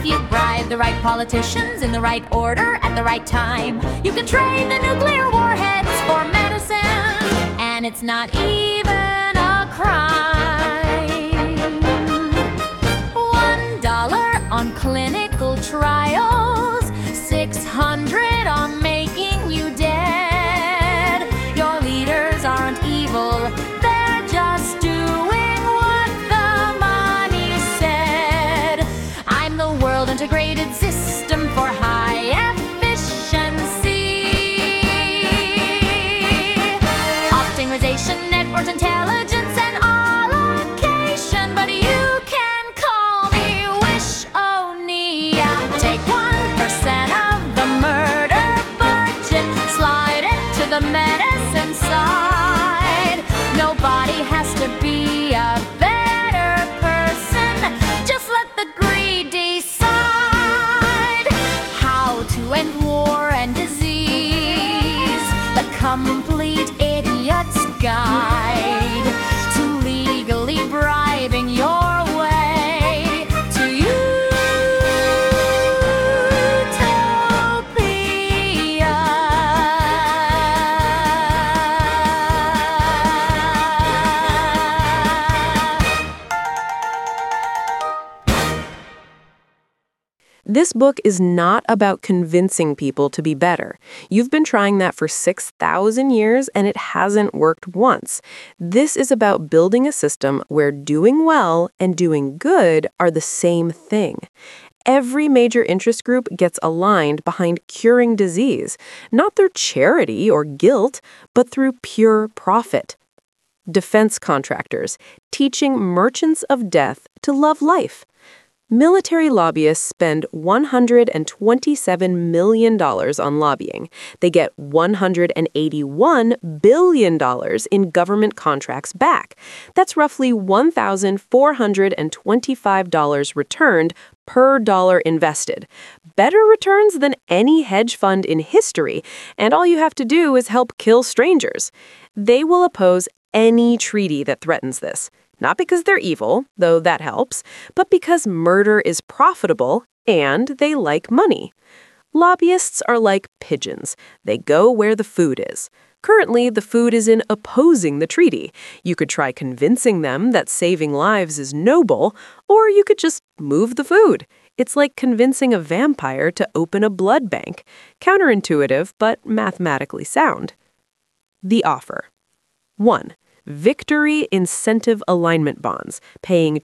If you bribe the right politicians in the right order at the right time, you can trade the nuclear warheads for medicine, and it's not even a crime. $1 on clinical trials, $600 on making you dead. Your leaders aren't evil, they're just doing what the money said. I'm the world integrated system for high efficiency. Optimization, network intelligence, and allocation. But you can call me Wish-O-Nia. Take 1% of the murder budget, slide it to the medicine side. Nobody has to be a better person. Just let the greed decide how to end war and disease. The complete idiot's guide to legally bribing your way to utopia. This book is not about convincing people to be better. You've been trying that for 6,000 years and it hasn't worked once. This is about building a system where doing well and doing good are the same thing. Every major interest group gets aligned behind curing disease, not through charity or guilt, but through pure profit. Defense contractors, teaching merchants of death to love life. Military lobbyists spend $127 million on lobbying. They get $181 billion in government contracts back. That's roughly $1,425 returned per dollar invested. Better returns than any hedge fund in history, and all you have to do is help kill strangers. They will oppose any treaty that threatens this. Not because they're evil, though that helps, but because murder is profitable and they like money. Lobbyists are like pigeons. They go where the food is. Currently, the food is in opposing the treaty. You could try convincing them that saving lives is noble, or you could just move the food. It's like convincing a vampire to open a blood bank. Counterintuitive, but mathematically sound. The offer. 1. Victory Incentive Alignment Bonds, paying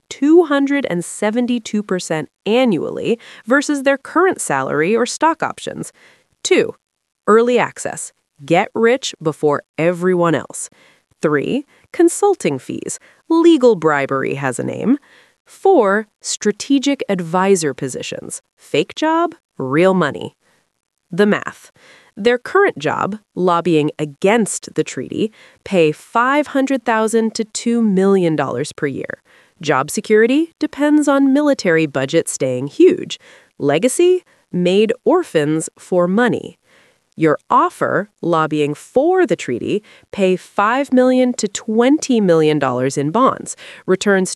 272% annually versus their current salary or stock options. 2. Early access. Get rich before everyone else. 3. Consulting fees. Legal bribery has a name. 4. Strategic advisor positions. Fake job, real money. The math. Their current job, lobbying against the treaty, pay $500,000 to $2 million per year. Job security depends on military budget staying huge. Legacy, made orphans for money. Your offer, lobbying for the treaty, pay $5 million to $20 million in bonds, returns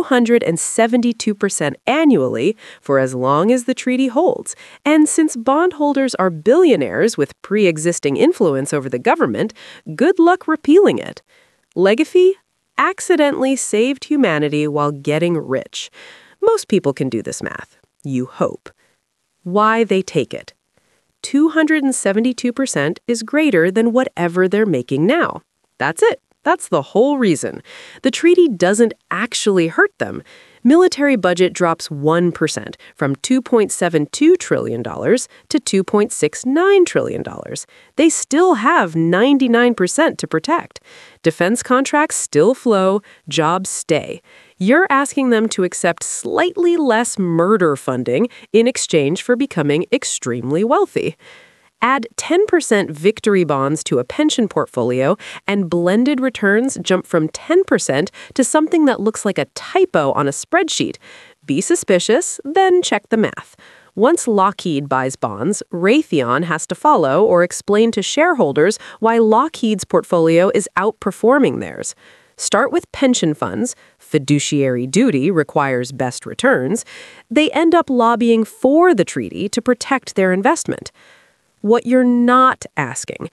272% annually for as long as the treaty holds. And since bondholders are billionaires with pre-existing influence over the government, good luck repealing it. Legacy accidentally saved humanity while getting rich. Most people can do this math. You hope. Why they take it. 272% is greater than whatever they're making now. That's it. That's the whole reason. The treaty doesn't actually hurt them. Military budget drops 1% from $2.72 trillion to $2.69 trillion. They still have 99% to protect. Defense contracts still flow, jobs stay. You're asking them to accept slightly less murder funding in exchange for becoming extremely wealthy. Add 10% victory bonds to a pension portfolio, and blended returns jump from 10% to something that looks like a typo on a spreadsheet. Be suspicious, then check the math. Once Lockheed buys bonds, Raytheon has to follow or explain to shareholders why Lockheed's portfolio is outperforming theirs. Start with pension funds, fiduciary duty requires best returns, they end up lobbying for the treaty to protect their investment. What you're not asking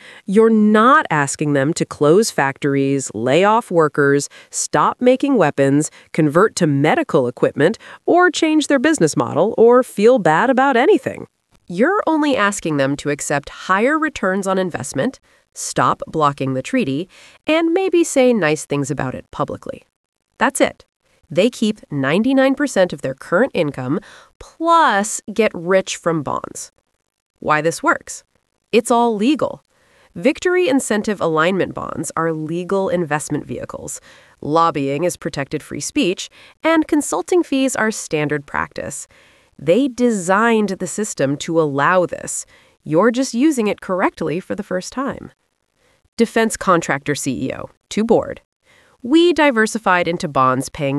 them to close factories, lay off workers, stop making weapons, convert to medical equipment, or change their business model, or feel bad about anything. You're only asking them to accept higher returns on investment, stop blocking the treaty, and maybe say nice things about it publicly. That's it. They keep 99% of their current income, plus get rich from bonds. Why this works? It's all legal. Victory incentive alignment bonds are legal investment vehicles. Lobbying is protected free speech, and consulting fees are standard practice. They designed the system to allow this. You're just using it correctly for the first time. Defense contractor CEO, to board. We diversified into bonds paying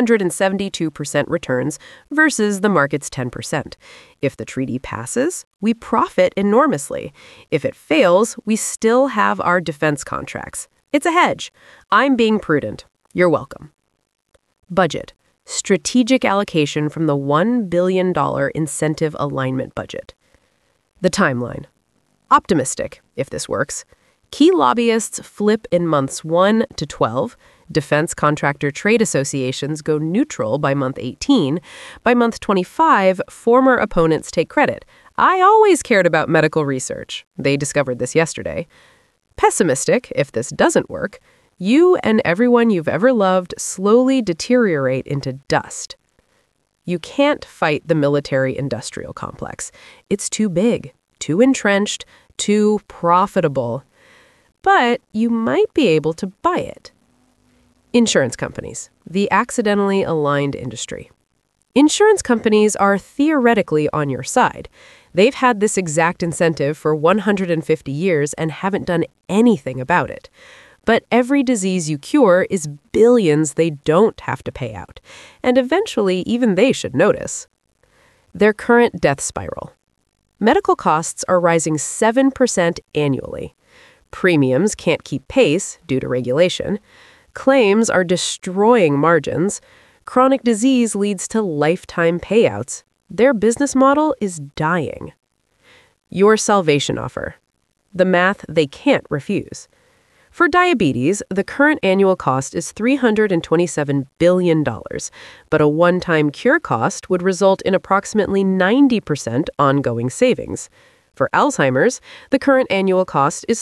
272% returns versus the market's 10%. If the treaty passes, we profit enormously. If it fails, we still have our defense contracts. It's a hedge. I'm being prudent. You're welcome. Budget. Strategic allocation from the $1 billion incentive alignment budget. The timeline. Optimistic, if this works. Key lobbyists flip in months 1 to 12. Defense contractor trade associations go neutral by month 18. By month 25, former opponents take credit. I always cared about medical research. They discovered this yesterday. Pessimistic, if this doesn't work. You and everyone you've ever loved slowly deteriorate into dust. You can't fight the military-industrial complex. It's too big, too entrenched, too profitable. But you might be able to buy it. Insurance companies, the accidentally aligned industry. Insurance companies are theoretically on your side. They've had this exact incentive for 150 years and haven't done anything about it. But every disease you cure is billions they don't have to pay out. And eventually, even they should notice. Their current death spiral. Medical costs are rising 7% annually. Premiums can't keep pace due to regulation. Claims are destroying margins. Chronic disease leads to lifetime payouts. Their business model is dying. Your salvation offer. The math they can't refuse. For diabetes, the current annual cost is $327 billion, but a one-time cure cost would result in approximately 90% ongoing savings. For Alzheimer's, the current annual cost is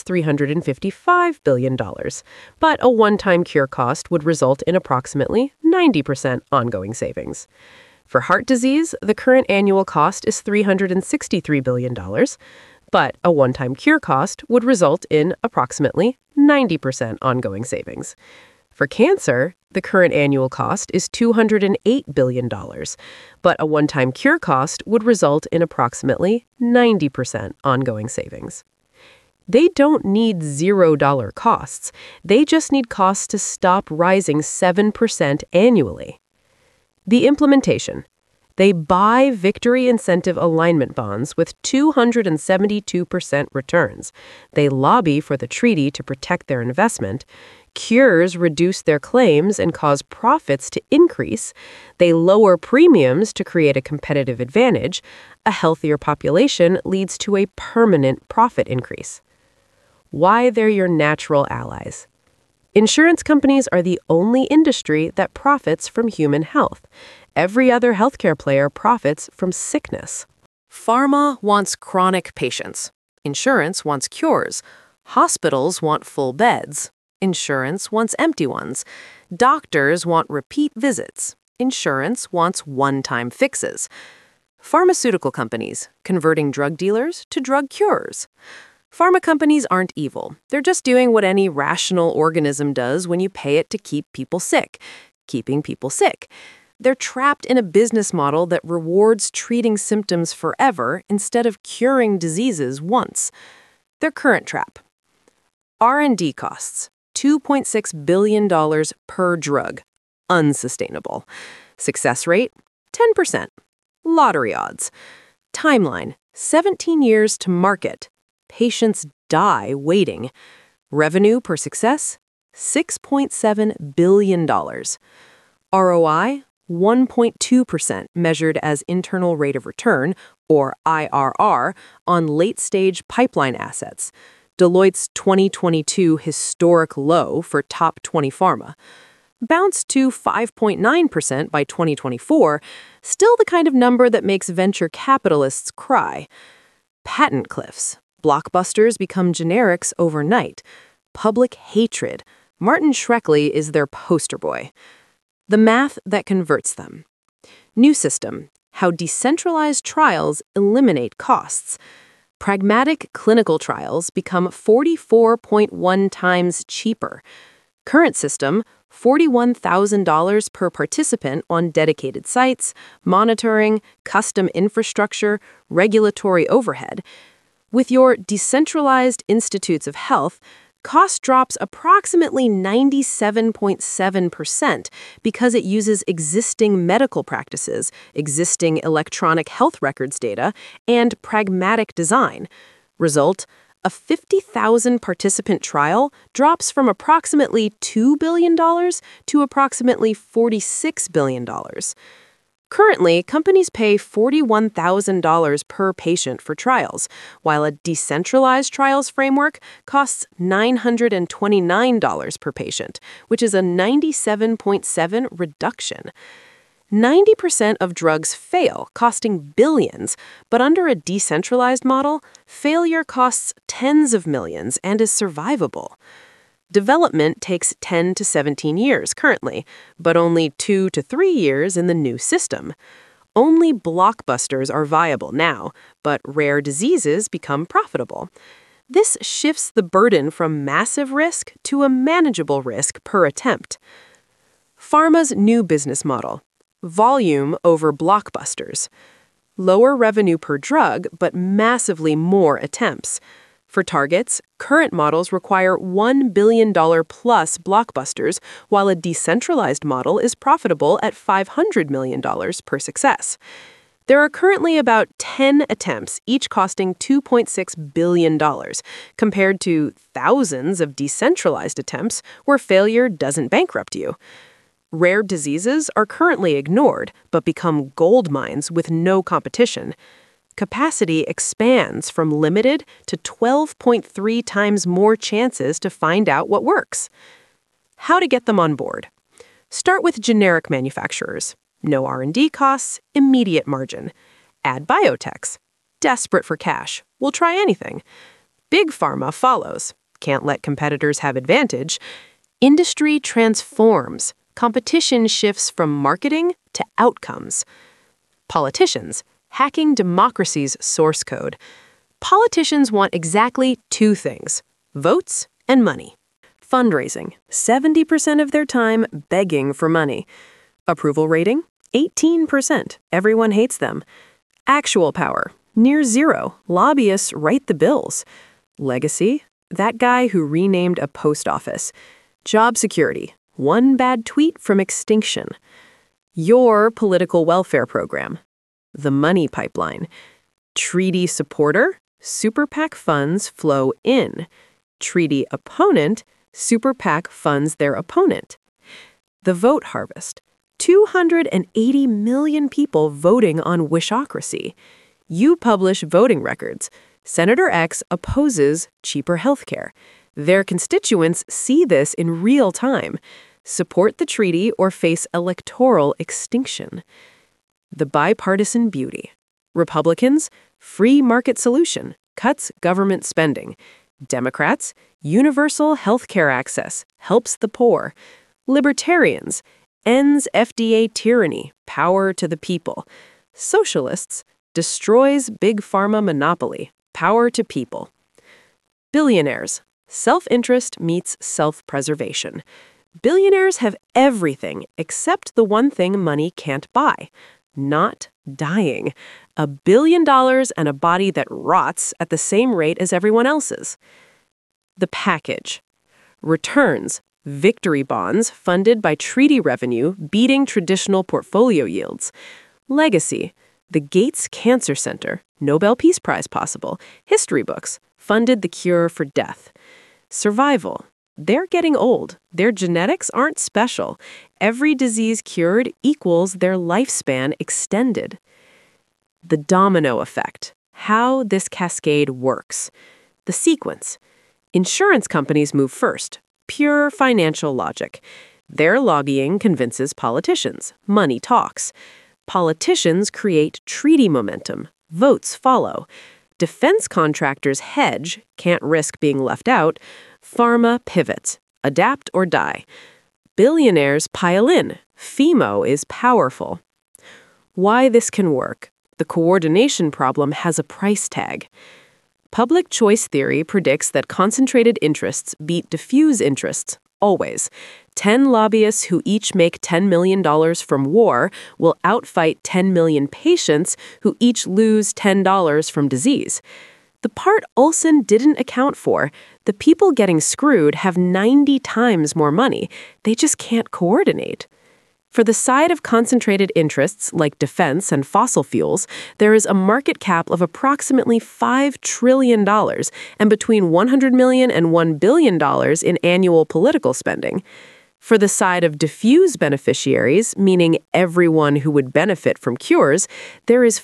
$355 billion, but a one-time cure cost would result in approximately 90% ongoing savings. For heart disease, the current annual cost is $363 billion, but a one-time cure cost would result in approximately 90% ongoing savings. For cancer, the current annual cost is $208 billion, but a one-time cure cost would result in approximately 90% ongoing savings. They don't need $0 costs. They just need costs to stop rising 7% annually. The implementation. They buy victory incentive alignment bonds with 272% returns. They lobby for the treaty to protect their investment. Cures reduce their claims and cause profits to increase. They lower premiums to create a competitive advantage. A healthier population leads to a permanent profit increase. Why they're your natural allies. Insurance companies are the only industry that profits from human health. Every other healthcare player profits from sickness. Pharma wants chronic patients. Insurance wants cures. Hospitals want full beds. Insurance wants empty ones. Doctors want repeat visits. Insurance wants one-time fixes. Pharmaceutical companies converting drug dealers to drug cures. Pharma companies aren't evil. They're just doing what any rational organism does when you pay it to keep people sick, keeping people sick. They're trapped in a business model that rewards treating symptoms forever instead of curing diseases once. Their current trap. R&D costs, $2.6 billion per drug. Unsustainable. Success rate, 10%. Lottery odds. Timeline, 17 years to market. Patients die waiting. Revenue per success, $6.7 billion. ROI, 1.2% measured as internal rate of return, or IRR, on late-stage pipeline assets. Deloitte's 2022 historic low for top 20 pharma. Bounced to 5.9% by 2024, still the kind of number that makes venture capitalists cry. Patent cliffs. Blockbusters become generics overnight. Public hatred. Martin Shkreli is their poster boy. The math that converts them. New system. How decentralized trials eliminate costs. Pragmatic clinical trials become 44.1 times cheaper. Current system, $41,000 per participant on dedicated sites, monitoring, custom infrastructure, regulatory overhead. With your decentralized institutes of health, cost drops approximately 97.7% because it uses existing medical practices, existing electronic health records data, and pragmatic design. Result, a 50,000 participant trial drops from approximately $2 billion to approximately $46 billion. Currently, companies pay $41,000 per patient for trials, while a decentralized trials framework costs $929 per patient, which is a 97.7% reduction. 90% of drugs fail, costing billions, but under a decentralized model, failure costs tens of millions and is survivable. Development takes 10 to 17 years currently, but only 2 to 3 years in the new system. Only blockbusters are viable now, but rare diseases become profitable. This shifts the burden from massive risk to a manageable risk per attempt. Pharma's new business model. Volume over blockbusters. Lower revenue per drug, but massively more attempts. For targets, current models require $1 billion plus blockbusters, while a decentralized model is profitable at $500 million per success. There are currently about 10 attempts, each costing $2.6 billion, compared to thousands of decentralized attempts where failure doesn't bankrupt you. Rare diseases are currently ignored, but become gold mines with no competition. Capacity expands from limited to 12.3 times more chances to find out what works. How to get them on board. Start with generic manufacturers. No R&D costs, immediate margin. Add biotechs. Desperate for cash. We'll try anything. Big pharma follows. Can't let competitors have advantage. Industry transforms. Competition shifts from marketing to outcomes. Politicians. Hacking democracy's source code. Politicians want exactly two things: votes and money. Fundraising, 70% of their time begging for money. Approval rating, 18%. Everyone hates them. Actual power, near zero. Lobbyists write the bills. Legacy, that guy who renamed a post office. Job security, one bad tweet from extinction. Your political welfare program. The money pipeline. Treaty supporter, super PAC funds flow in. Treaty opponent, super PAC funds their opponent. The vote harvest. 280 million people voting on Wishocracy. You publish voting records. Senator X opposes cheaper healthcare. Their constituents see this in real time. Support the treaty or face electoral extinction. The bipartisan beauty. Republicans, free market solution, cuts government spending. Democrats, universal health care access, helps the poor. Libertarians, ends FDA tyranny, power to the people. Socialists, destroys big pharma monopoly, power to people. Billionaires, self-interest meets self-preservation. Billionaires have everything except the one thing money can't buy. Not dying. $1 billion and a body that rots at the same rate as everyone else's. The package. Returns. Victory bonds funded by treaty revenue beating traditional portfolio yields. Legacy. The Gates Cancer Center. Nobel Peace Prize possible. History books. Funded the cure for death. Survival. They're getting old. Their genetics aren't special. Every disease cured equals their lifespan extended. The domino effect. How this cascade works. The sequence. Insurance companies move first. Pure financial logic. Their lobbying convinces politicians. Money talks. Politicians create treaty momentum. Votes follow. Defense contractors hedge, can't risk being left out. Pharma pivots, adapt or die. Billionaires pile in. FEMO is powerful. Why this can work? The coordination problem has a price tag. Public choice theory predicts that concentrated interests beat diffuse interests, always. 10 lobbyists who each make $10 million from war will outfight 10 million patients who each lose $10 from disease. The part Olson didn't account for, the people getting screwed have 90 times more money. They just can't coordinate. For the side of concentrated interests, like defense and fossil fuels, there is a market cap of approximately $5 trillion and between $100 million and $1 billion in annual political spending. For the side of diffuse beneficiaries, meaning everyone who would benefit from cures, there is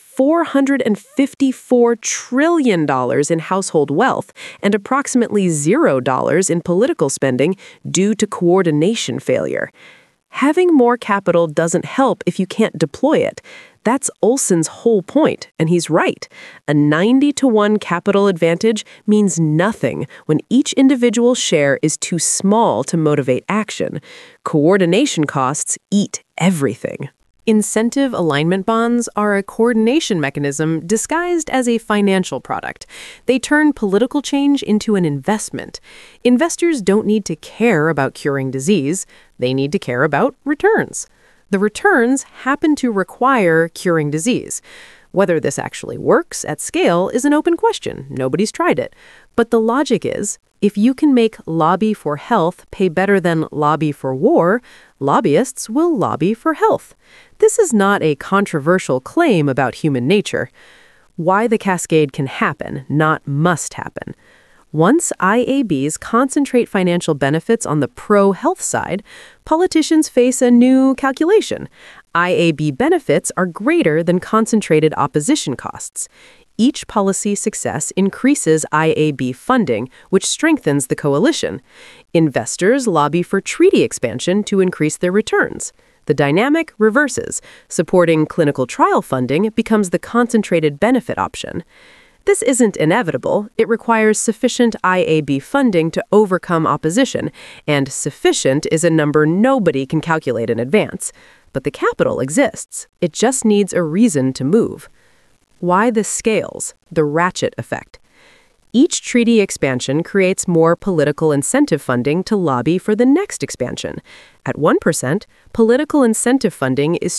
$454 trillion in household wealth and approximately $0 in political spending due to coordination failure. Having more capital doesn't help if you can't deploy it. That's Olson's whole point, and he's right. A 90-to-1 capital advantage means nothing when each individual share is too small to motivate action. Coordination costs eat everything. Incentive alignment bonds are a coordination mechanism disguised as a financial product. They turn political change into an investment. Investors don't need to care about curing disease. They need to care about returns. The returns happen to require curing disease. Whether this actually works at scale is an open question. Nobody's tried it. But the logic is, if you can make lobby for health pay better than lobby for war, lobbyists will lobby for health. This is not a controversial claim about human nature. Why the cascade can happen, not must happen. Once IABs concentrate financial benefits on the pro-health side, politicians face a new calculation. IAB benefits are greater than concentrated opposition costs. Each policy success increases IAB funding, which strengthens the coalition. Investors lobby for treaty expansion to increase their returns. The dynamic reverses. Supporting clinical trial funding becomes the concentrated benefit option. This isn't inevitable. It requires sufficient IAB funding to overcome opposition, and sufficient is a number nobody can calculate in advance. But the capital exists. It just needs a reason to move. Why this scales? The ratchet effect. Each treaty expansion creates more political incentive funding to lobby for the next expansion. At 1%, political incentive funding is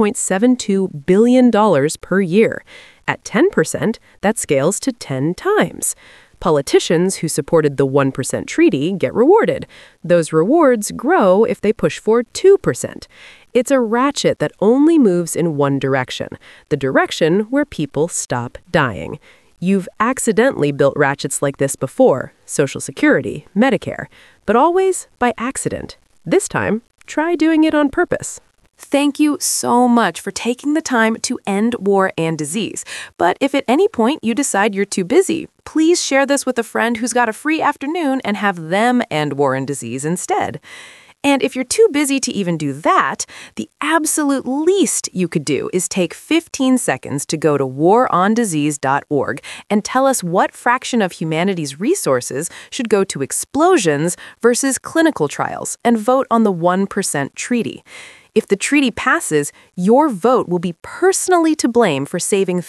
$2.72 billion per year. At 10%, that scales to 10 times. Politicians who supported the 1% treaty get rewarded. Those rewards grow if they push for 2%. It's a ratchet that only moves in one direction, the direction where people stop dying. You've accidentally built ratchets like this before, Social Security, Medicare, but always by accident. This time, try doing it on purpose. Thank you so much for taking the time to end war and disease. But if at any point you decide you're too busy, please share this with a friend who's got a free afternoon and have them end war and disease instead. And if you're too busy to even do that, the absolute least you could do is take 15 seconds to go to warondisease.org and tell us what fraction of humanity's resources should go to explosions versus clinical trials and vote on the 1% treaty. If the treaty passes, your vote will be personally to blame for saving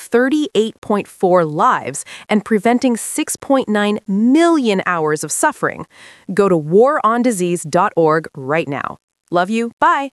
38.4 lives and preventing 6.9 million hours of suffering. Go to warondisease.org right now. Love you. Bye.